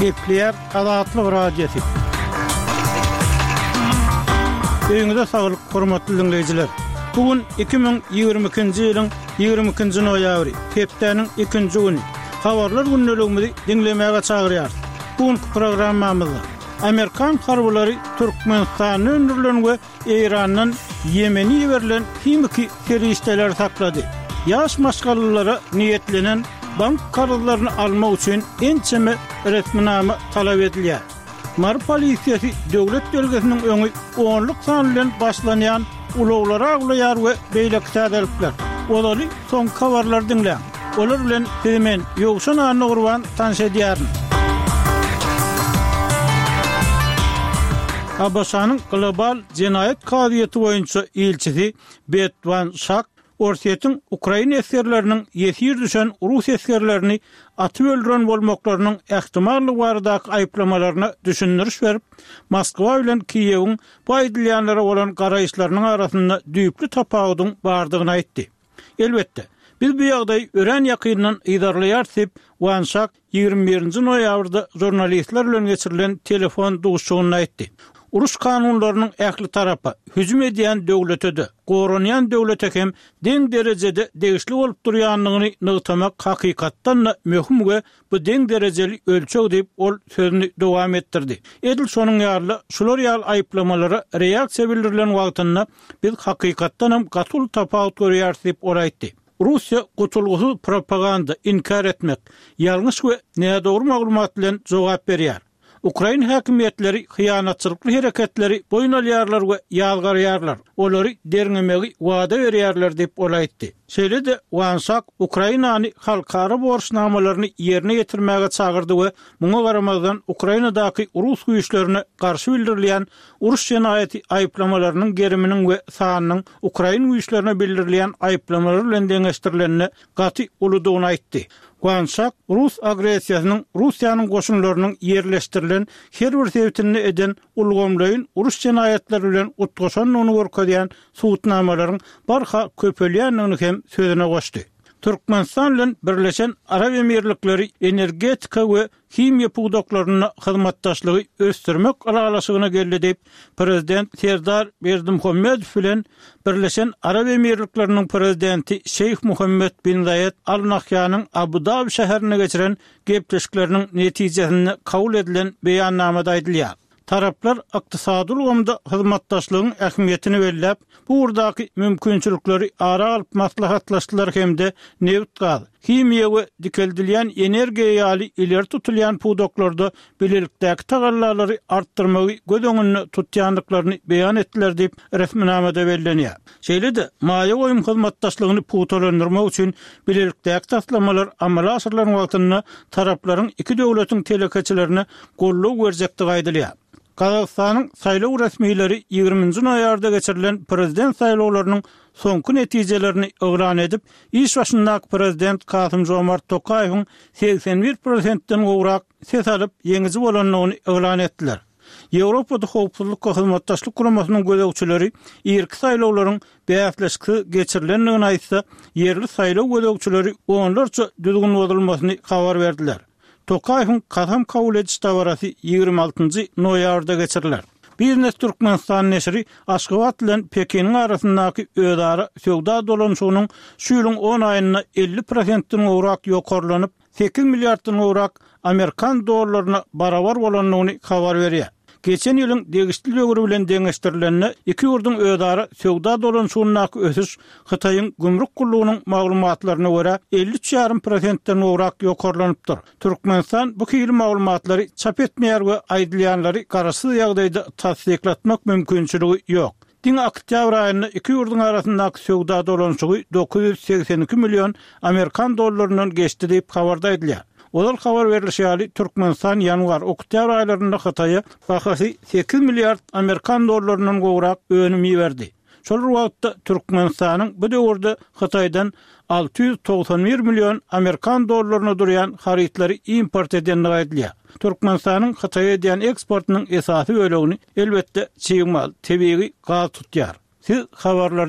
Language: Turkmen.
Kepler Adatlyk radiosi. Öňüňizde saglyk, hormatly dinleyijiler. Bugün 2022-nji ýylyň 22-nji noýabry, hepdeniň 2-nji güni. Habarlar günneligimizi dinlemäge çagyrýar. Bugünkü programmamyzda Amerikan harbylary Türkmenistany öndürilen we Iranyň Ýemeni berilen kimiki terroristler saklady. Ýaş maşgalylara niýetlenen bank kararlaryny almak üçin ençeme resminama talap edilýär. Mar polisiýasy döwlet delgesiniň öňü 10-lyk san bilen başlanýan ulaglara aglaýar we beýleki täzelikler. Olary soň habarlar dinleýär. Olar bilen hemen ýogşan anyny gurban tanşedýär. Abasanyň global jinayet kadiýeti boýunça elçisi Betvan Şak Orsiýetiň Ukraina eskerleriniň ýesir düşen Rus eskerlerini atyp öldüren bolmaklarynyň ähtimallygy baradaky aýplamalaryna düşündiriş berip, Moskwa bilen Kiýewiň bu aýdylýanlara bolan garaýşlarynyň arasynda düýpli tapawdyň bardygyny aýtdy. Elbetde, biz bu ýagdaýy ören ýakyndan idarlaýar diýip Wanşak 21-nji noýabrda jurnalistler bilen geçirilen telefon duşugyny aýtdy. Urus kanunlarynyň ähli tarapy hüjüm edýän döwlete, goranýan döwlete hem deň derejede degişli bolup durýanlygyny nygtamak hakykatdan möhüm we bu deň derejeli ölçek diýip ol sözüni dowam etdirdi. Edil şonuň ýaly şular ýaly aýplamalara reaksiýa bildirilen wagtynda biz hakykatdan hem gatul tapawut görýär diýip oraýtdy. Russiya gutulgusy propaganda inkar etmek, ýalňyş we nädogry maglumat bilen jogap berýär. Ukraina häkimetleri hyýanatçylykly hereketleri boyun alýarlar we ýalgarýarlar. Olary derňemegi wada berýärler diýip olaýtdy. Şeýle-de Wanşak Ukrainany halkara borçnamalaryny ýerine ýetirmäge çagyrdy we muňa garamazdan Ukrainadaky Rus güýçlerine garşy bildirilýän uruş jinayeti aýplamalarynyň geriminiň we sanynyň Ukraina güýçlerine bildirilýän aýplamalar bilen deňeşdirilenini gaty uludygyny aýtdy. Wanşak Rus agresiýasynyň Russiýanyň goşunlarynyň ýerleşdirilen her bir sebäpini eden ulgamlaryň uruş jinayetleri bilen utgaşanyny görkezýän suwutnamalaryň barha köpelýänligini hem sözüne goşdy. Türkmenistan bilen Birleşen Arap Emirlikleri energetika we kimya puwdaklaryna hyzmatdaşlygy ösdürmek aralaşygyna geldi diýip Prezident Serdar Berdimuhammedow bilen Birleşen Arap Emirliklerining prezidenti Şeyh Muhammed bin Zayed Al Nahyanyň Abu Dhabi şäherine geçiren gepleşikleriniň netijesinde kabul edilen beýannamada aýdylýar. Taraplar ykdysady ulgamda hyzmatdaşlygyň ähmiýetini belläp, bu urdaky mümkinçilikleri ara alyp maslahatlaşdylar hemde neft gaz, kimya we dikeldilýän energiýa ýaly ileri tutulýan puwdaklarda bilelikdäki tagallalary artdyrmagy göz öňünde tutýanlyklaryny beýan etdiler diýip resminamada bellenýär. Şeýle-de maýa goýum hyzmatdaşlygyny puwtalandyrmak üçin bilelikdäki taslamalar amala aşyrylan wagtynda taraplaryň iki döwletiň telekeçilerini golluk berjekdigi aýdylýar. Kazakstanyň saýlaw resmiýetleri 20-nji noýabrda geçirilen prezident saýlawlarynyň soňky netijelerini öwran edip, iş başyndaky prezident Kasym-Jomart Tokaýewiň 81%den gowrak ses alyp ýeňiji bolanyny öwran etdiler. Ýewropada howpsuzlyk we hyzmatdaşlyk guramasynyň gözegçileri irki saýlawlaryň beýasleşigi geçirilendigini aýtsa, ýerli saýlaw gözegçileri onlarça düzgün bozulmasyny habar berdiler. Tokaýewiň kasam kabul ediş dabarasy 26-njy noýabrda geçiriler. Biznes Türkmenistan neşri Aşgabat bilen Pekiniň arasyndaky özara söwda dolanşygynyň şu ýylyň 10 aýyna 50%-den gowrak ýokarlanyp 8 milliarddan gowrak Amerikan dollaryna barabar bolanyny habar berýär. Geçen ýylyň degişli döwri bilen deňeşdirilenine iki ýurduň özara söwda dolanşygynyň ösüş Hytaýyň gümrük gullugynyň maglumatlaryna görä 53,5%den gowrak ýokarlanypdyr. Türkmenistan bu kiýli maglumatlary çap etmeýär we aýdylýanlary garaşy ýagdaýda tasdiklatmak mümkinçiligi ýok. Diň oktyabr aýynda iki ýurduň arasyndaky söwda dolanşygy 982 million Amerikan dollarynyň geçdi diýip habarda edilýär. Olar habar berilýär, Türkmenistan ýanwar-oktyabr aýlarynda Hytaýa bahasy 8 milliard Amerikan dollarynyň gowrak önüm berdi. Şol wagtda Türkmenistanyň bu döwürde Hytaýdan 691 million Amerikan dollaryna durýan harytlary import edendigi aýdylýar. Türkmenistanyň Hytaýa edýän eksportynyň esasy bölegini elbetde çyýmal, tebiği gaz tutýar. Siz habarlar